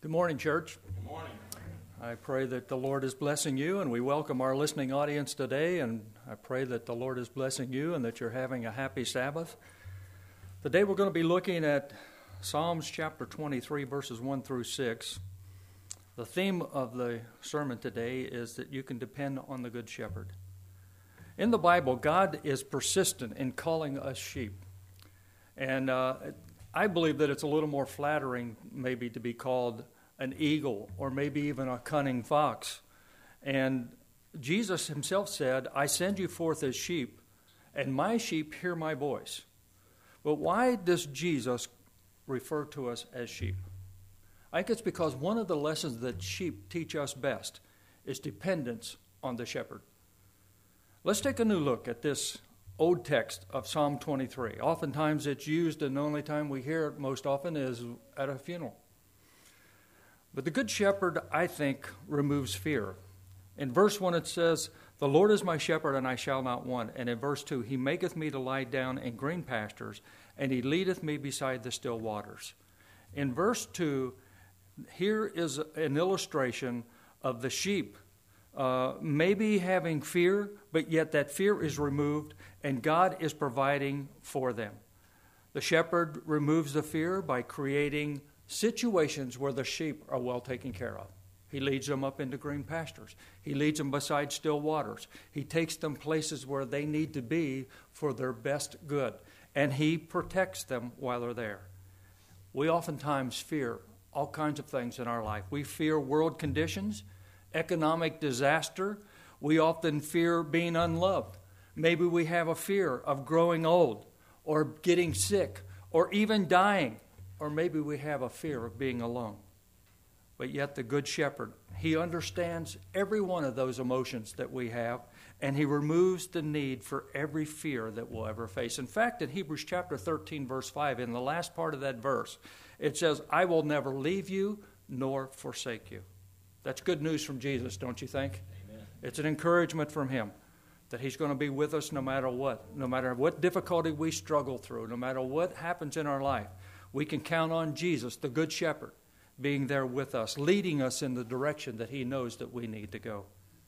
Good morning, church. Good morning. I pray that the Lord is blessing you, and we welcome our listening audience today, and I pray that the Lord is blessing you and that you're having a happy Sabbath. Today we're going to be looking at Psalms chapter 23, verses 1 through 6. The theme of the sermon today is that you can depend on the Good Shepherd. In the Bible, God is persistent in calling us sheep, and I believe that it's a little more flattering maybe to be called an eagle, or maybe even a cunning fox. And Jesus himself said, I send you forth as sheep, and my sheep hear my voice. But why does Jesus refer to us as sheep? I think it's because one of the lessons that sheep teach us best is dependence on the shepherd. Let's take a new look at this old text of Psalm 23. Oftentimes it's used, and the only time we hear it most often is at a funeral. But the Good Shepherd, I think, removes fear. In verse 1 it says, The Lord is my shepherd, and I shall not want. And in verse 2, He maketh me to lie down in green pastures, and He leadeth me beside the still waters. In verse 2, here is an illustration of the sheep maybe having fear, but yet that fear is removed, and God is providing for them. The shepherd removes the fear by creating situations where the sheep are well taken care of. He leads them up into green pastures. He leads them beside still waters. He takes them places where they need to be for their best good. And He protects them while they're there. We oftentimes fear all kinds of things in our life. We fear world conditions, economic disaster. We often fear being unloved. Maybe we have a fear of growing old or getting sick or even dying. Or maybe we have a fear of being alone. But yet the Good Shepherd, He understands every one of those emotions that we have, and He removes the need for every fear that we'll ever face. In fact, in Hebrews chapter 13, verse 5, in the last part of that verse, it says, I will never leave you nor forsake you. That's good news from Jesus, don't you think? Amen. It's an encouragement from Him that He's going to be with us no matter what difficulty we struggle through, no matter what happens in our life. We can count on Jesus, the Good Shepherd, being there with us, leading us in the direction that He knows that we need to go.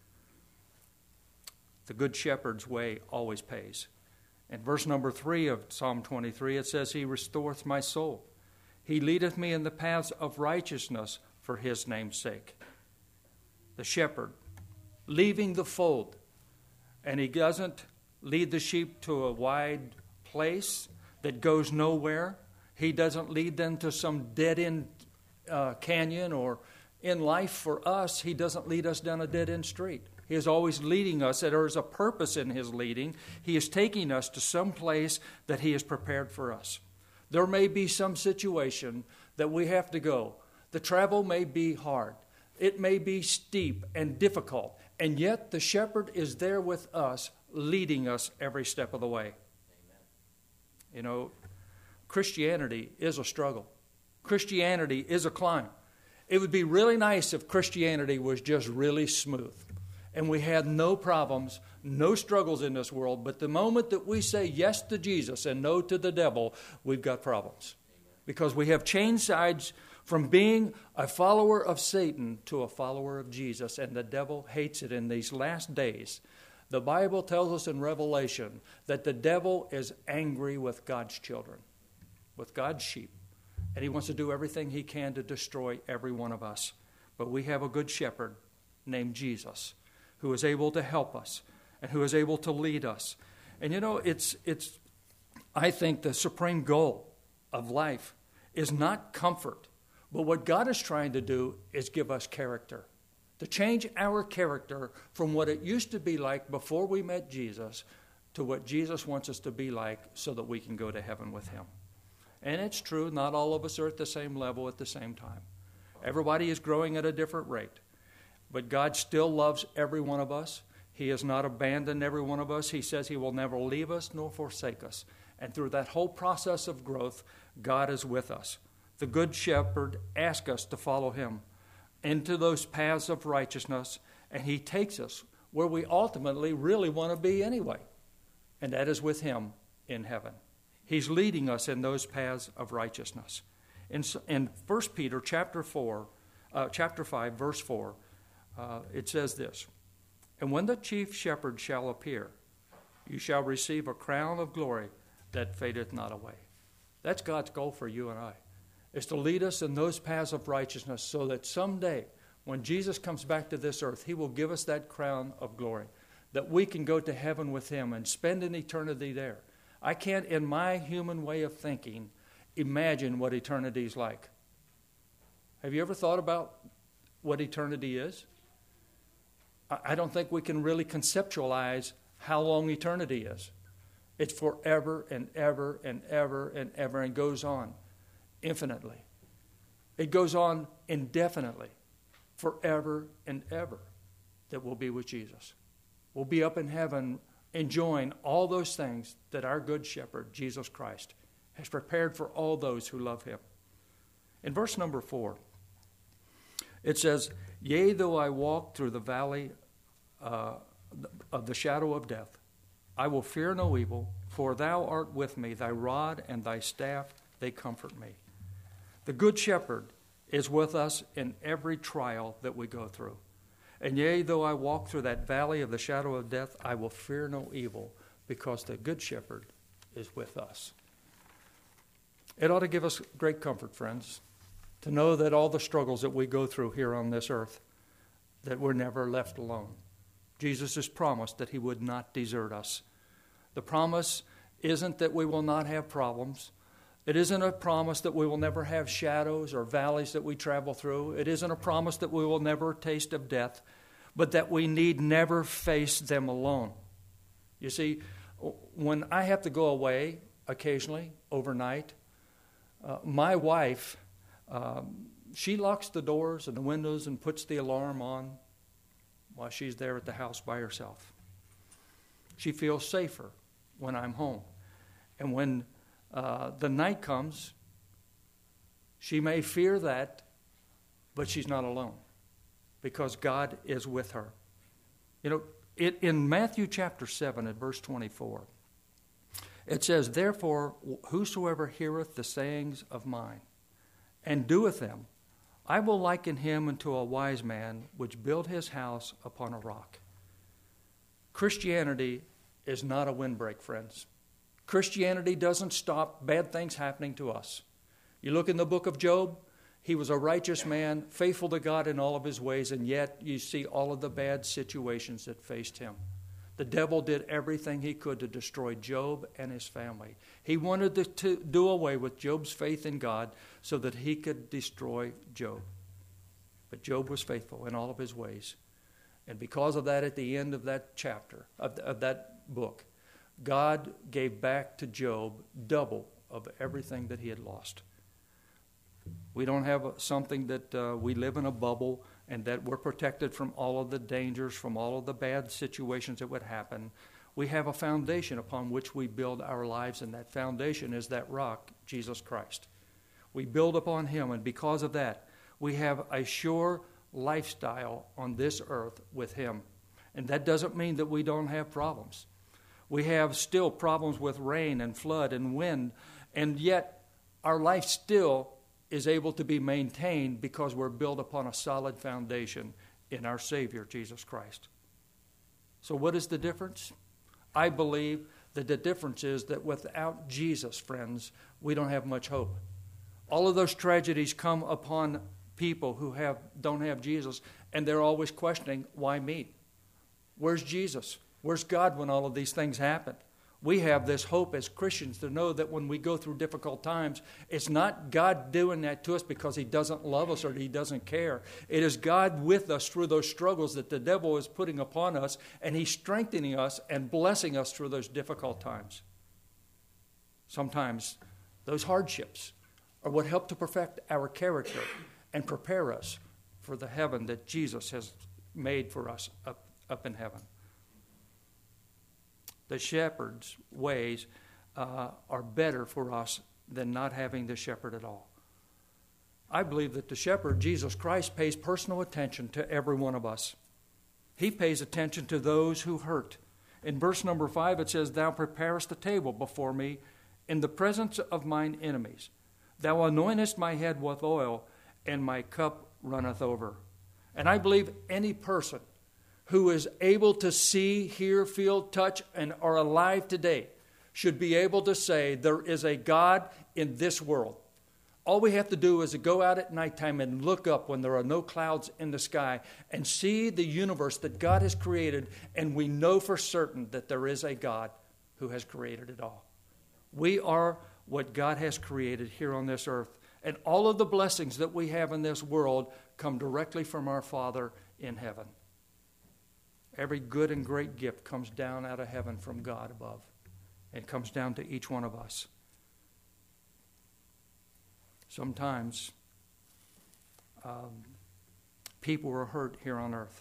The Good Shepherd's way always pays. In verse number 3 of Psalm 23, it says, He restoreth my soul. He leadeth me in the paths of righteousness for His name's sake. The shepherd, leaving the fold, and he doesn't lead the sheep to a wide place that goes nowhere. He doesn't lead them to some dead-end canyon, or in life for us, He doesn't lead us down a dead-end street. He is always leading us. There is a purpose in His leading. He is taking us to some place that He has prepared for us. There may be some situation that we have to go. The travel may be hard. It may be steep and difficult, and yet the shepherd is there with us, leading us every step of the way. Amen. You know, Christianity is a struggle. Christianity is a climb. It would be really nice if Christianity was just really smooth and we had no problems, no struggles in this world. But the moment that we say yes to Jesus and no to the devil, we've got problems. Because we have changed sides from being a follower of Satan to a follower of Jesus, and the devil hates it in these last days. The Bible tells us in Revelation that the devil is angry with God's children, with God's sheep. And he wants to do everything he can to destroy every one of us. But we have a good shepherd named Jesus who is able to help us and who is able to lead us. And you know, it's I think the supreme goal of life is not comfort. But what God is trying to do is give us character. To change our character from what it used to be like before we met Jesus to what Jesus wants us to be like so that we can go to heaven with Him. And it's true, not all of us are at the same level at the same time. Everybody is growing at a different rate. But God still loves every one of us. He has not abandoned every one of us. He says He will never leave us nor forsake us. And through that whole process of growth, God is with us. The Good Shepherd asks us to follow Him into those paths of righteousness, and He takes us where we ultimately really want to be anyway, and that is with Him in heaven. He's leading us in those paths of righteousness. In 1 Peter chapter 4, chapter 5, verse 4, it says this, "And when the chief shepherd shall appear, you shall receive a crown of glory that fadeth not away." That's God's goal for you and I, is to lead us in those paths of righteousness so that someday when Jesus comes back to this earth, he will give us that crown of glory, that we can go to heaven with him and spend an eternity there. I can't, in my human way of thinking, imagine what eternity is like. Have you ever thought about what eternity is? I don't think we can really conceptualize how long eternity is. It's forever and ever and ever and ever, and goes on infinitely. It goes on indefinitely, forever and ever, that we'll be with Jesus. We'll be up in heaven enjoying all those things that our good shepherd, Jesus Christ, has prepared for all those who love him. In verse number 4, it says, "Yea, though I walk through the valley of the shadow of death, I will fear no evil, for thou art with me, thy rod and thy staff, they comfort me." The good shepherd is with us in every trial that we go through. "And yea, though I walk through that valley of the shadow of death, I will fear no evil, because the good shepherd is with us." It ought to give us great comfort, friends, to know that all the struggles that we go through here on this earth, that we're never left alone. Jesus has promised that he would not desert us. The promise isn't that we will not have problems. It isn't a promise that we will never have shadows or valleys that we travel through. It isn't a promise that we will never taste of death, but that we need never face them alone. You see, when I have to go away occasionally, overnight, my wife, she locks the doors and the windows and puts the alarm on while she's there at the house by herself. She feels safer when I'm home. And when the night comes, she may fear that, but she's not alone, because God is with her. You know, in Matthew chapter 7 at verse 24, it says, "Therefore, whosoever heareth the sayings of mine, and doeth them, I will liken him unto a wise man which built his house upon a rock." Christianity is not a windbreak, friends. Christianity doesn't stop bad things happening to us. You look in the book of Job, he was a righteous man, faithful to God in all of his ways, and yet you see all of the bad situations that faced him. The devil did everything he could to destroy Job and his family. He wanted to do away with Job's faith in God so that he could destroy Job. But Job was faithful in all of his ways. And because of that, at the end of that chapter, of that book, God gave back to Job double of everything that he had lost. We don't have something that we live in a bubble and that we're protected from all of the dangers, from all of the bad situations that would happen. We have a foundation upon which we build our lives, and that foundation is that rock, Jesus Christ. We build upon him, and because of that, we have a sure lifestyle on this earth with him. And that doesn't mean that we don't have problems. We have still problems with rain and flood and wind, and yet our life still is able to be maintained because we're built upon a solid foundation in our Savior, Jesus Christ. So what is the difference? I believe that the difference is that without Jesus, friends, we don't have much hope. All of those tragedies come upon people who don't have Jesus, and they're always questioning, why me? Where's Jesus? Where's God when all of these things happen? We have this hope as Christians to know that when we go through difficult times, it's not God doing that to us because he doesn't love us or he doesn't care. It is God with us through those struggles that the devil is putting upon us, and he's strengthening us and blessing us through those difficult times. Sometimes those hardships are what help to perfect our character and prepare us for the heaven that Jesus has made for us up in heaven. The shepherd's ways are better for us than not having the shepherd at all. I believe that the shepherd, Jesus Christ, pays personal attention to every one of us. He pays attention to those who hurt. In verse number 5, it says, "Thou preparest a table before me in the presence of mine enemies. Thou anointest my head with oil, and my cup runneth over. And I believe any person who is able to see, hear, feel, touch, and are alive today should be able to say there is a God in this world. All we have to do is to go out at nighttime and look up when there are no clouds in the sky and see the universe that God has created, and we know for certain that there is a God who has created it all. We are what God has created here on this earth, and all of the blessings that we have in this world come directly from our Father in heaven. Every good and great gift comes down out of heaven from God above and comes down to each one of us. Sometimes people are hurt here on earth.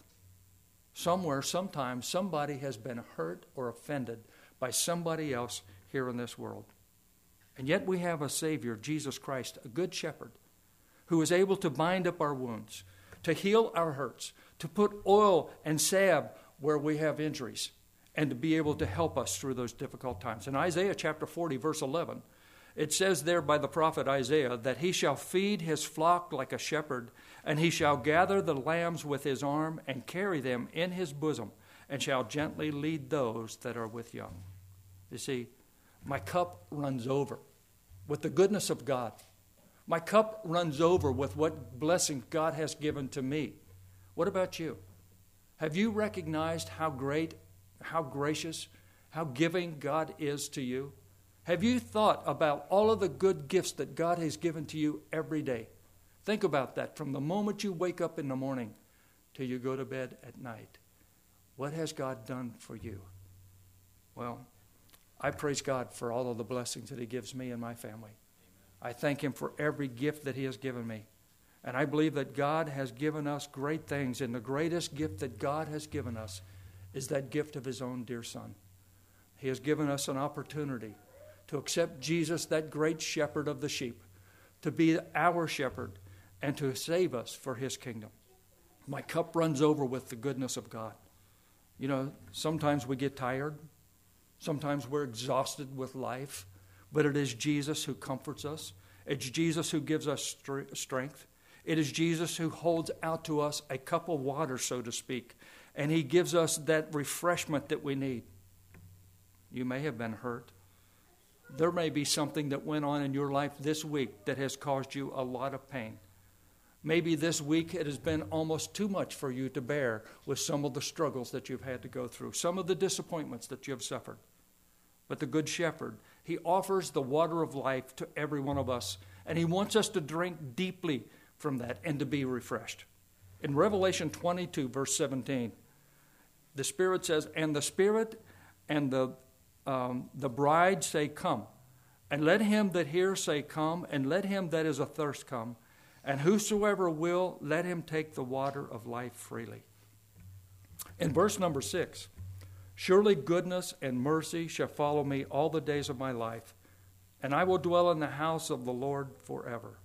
Sometimes somebody has been hurt or offended by somebody else here in this world. And yet we have a Savior, Jesus Christ, a good shepherd, who is able to bind up our wounds, to heal our hurts, to put oil and salve where we have injuries, and to be able to help us through those difficult times. In Isaiah chapter 40, verse 11, it says there by the prophet Isaiah that he shall feed his flock like a shepherd, and he shall gather the lambs with his arm and carry them in his bosom, and shall gently lead those that are with young. You see, my cup runs over with the goodness of God. My cup runs over with what blessings God has given to me. What about you? Have you recognized how great, how gracious, how giving God is to you? Have you thought about all of the good gifts that God has given to you every day? Think about that from the moment you wake up in the morning till you go to bed at night. What has God done for you? Well, I praise God for all of the blessings that he gives me and my family. I thank him for every gift that he has given me. And I believe that God has given us great things, and the greatest gift that God has given us is that gift of his own dear Son. He has given us an opportunity to accept Jesus, that great shepherd of the sheep, to be our shepherd and to save us for his kingdom. My cup runs over with the goodness of God. You know, sometimes we get tired. Sometimes we're exhausted with life. But it is Jesus who comforts us. It's Jesus who gives us strength. It is Jesus who holds out to us a cup of water, so to speak. And he gives us that refreshment that we need. You may have been hurt. There may be something that went on in your life this week that has caused you a lot of pain. Maybe this week it has been almost too much for you to bear with some of the struggles that you've had to go through, some of the disappointments that you have suffered. But the Good Shepherd, he offers the water of life to every one of us, and he wants us to drink deeply from that and to be refreshed. In Revelation 22, verse 17, the Spirit says, "And the Spirit and the bride say, Come. And let him that hears say, Come. And let him that is athirst come. And whosoever will, let him take the water of life freely." In verse number 6, "Surely goodness and mercy shall follow me all the days of my life, and I will dwell in the house of the Lord forever."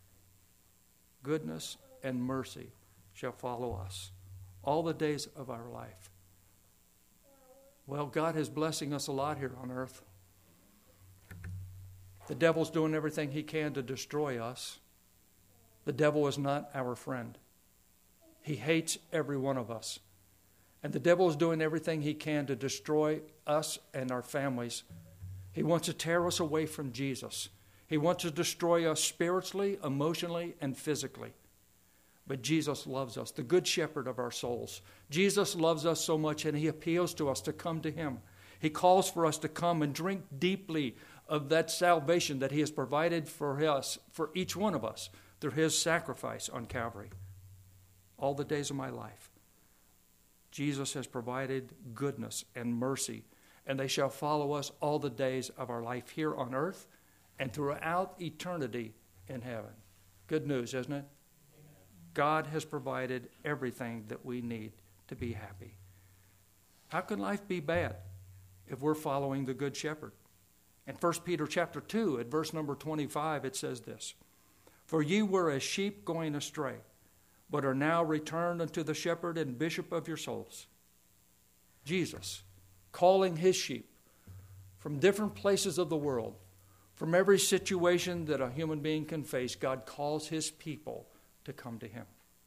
Goodness and mercy shall follow us all the days of our life. Well, God is blessing us a lot here on earth. The devil's doing everything he can to destroy us. The devil is not our friend. He hates every one of us. And the devil is doing everything he can to destroy us and our families. He wants to tear us away from Jesus. He wants to destroy us spiritually, emotionally, and physically. But Jesus loves us, the good shepherd of our souls. Jesus loves us so much, and he appeals to us to come to him. He calls for us to come and drink deeply of that salvation that he has provided for us, for each one of us, through his sacrifice on Calvary. All the days of my life, Jesus has provided goodness and mercy, and they shall follow us all the days of our life here on earth and throughout eternity in heaven. Good news, isn't it? God has provided everything that we need to be happy. How can life be bad if we're following the Good Shepherd? In 1 Peter chapter 2, at verse number 25, it says this, "For ye were as sheep going astray, but are now returned unto the shepherd and bishop of your souls." Jesus, calling his sheep from different places of the world, from every situation that a human being can face, God calls his people to come to him.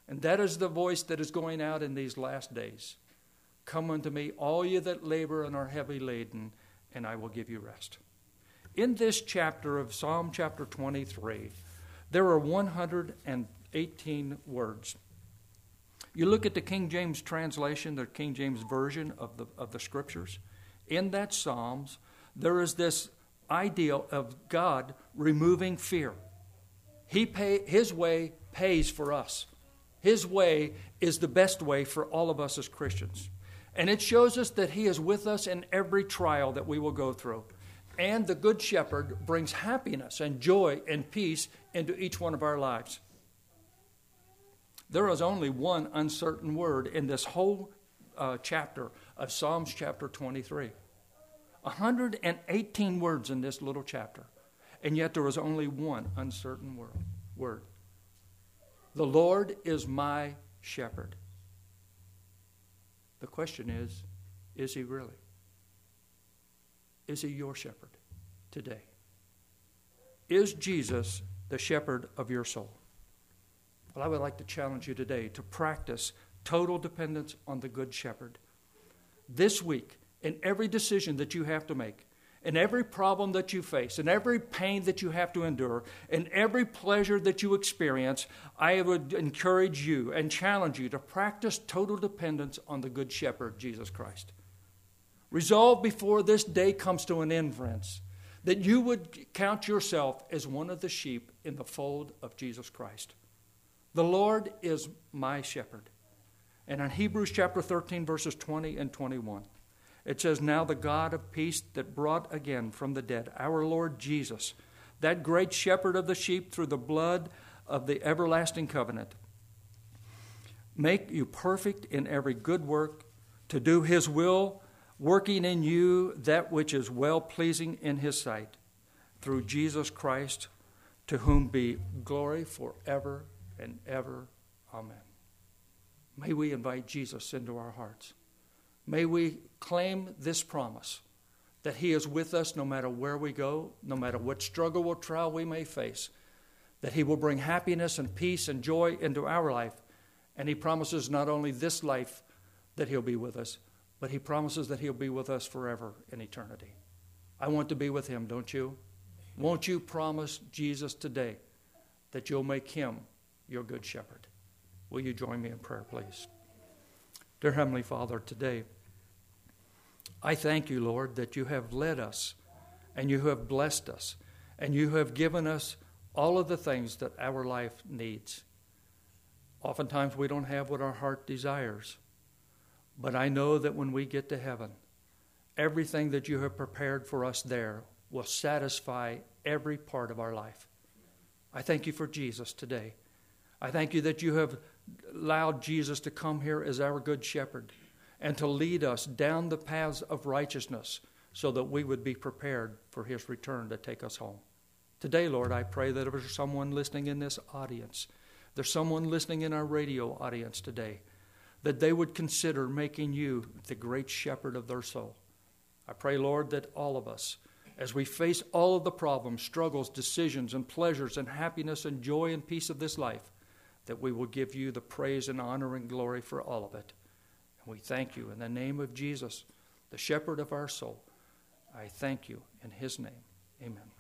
And that is the voice that is going out in these last days. Come unto me, all you that labor and are heavy laden, and I will give you rest. In this chapter of Psalm chapter 23, there are 118 words. You look at the King James translation, the King James version of the Scriptures. In that Psalms, there is this idea of God removing fear. His way pays for us. His way is the best way for all of us as Christians. And it shows us that He is with us in every trial that we will go through. And the Good Shepherd brings happiness and joy and peace into each one of our lives. There is only one uncertain word in this whole chapter of Psalms chapter 23. 118 words in this little chapter. And yet there is only one uncertain word. The Lord is my shepherd. The question is He really? Is He your shepherd today? Is Jesus the shepherd of your soul? Well, I would like to challenge you today to practice total dependence on the Good Shepherd. This week, in every decision that you have to make, in every problem that you face, in every pain that you have to endure, in every pleasure that you experience, I would encourage you and challenge you to practice total dependence on the Good Shepherd, Jesus Christ. Resolve before this day comes to an end, friends, that you would count yourself as one of the sheep in the fold of Jesus Christ. The Lord is my shepherd. And in Hebrews chapter 13, verses 20 and 21, it says, now the God of peace that brought again from the dead our Lord Jesus, that great shepherd of the sheep through the blood of the everlasting covenant, make you perfect in every good work to do His will, working in you that which is well-pleasing in His sight, through Jesus Christ, to whom be glory forever and ever. Amen. May we invite Jesus into our hearts. May we claim this promise that He is with us no matter where we go, no matter what struggle or trial we may face, that He will bring happiness and peace and joy into our life. And He promises not only this life that He'll be with us, but He promises that He'll be with us forever in eternity. I want to be with Him, don't you? Won't you promise Jesus today that you'll make Him your Good Shepherd? Will you join me in prayer, please? Dear Heavenly Father, today, I thank you, Lord, that you have led us and you have blessed us and you have given us all of the things that our life needs. Oftentimes we don't have what our heart desires, but I know that when we get to heaven, everything that you have prepared for us there will satisfy every part of our life. I thank you for Jesus today. I thank you that you have allowed Jesus to come here as our Good Shepherd and to lead us down the paths of righteousness so that we would be prepared for His return to take us home. Today, Lord, I pray that if there's someone listening in this audience, there's someone listening in our radio audience today, that they would consider making you the great shepherd of their soul. I pray, Lord, that all of us, as we face all of the problems, struggles, decisions, and pleasures, and happiness, and joy, and peace of this life, that we will give you the praise and honor and glory for all of it. And we thank you in the name of Jesus, the shepherd of our soul. I thank you in His name. Amen.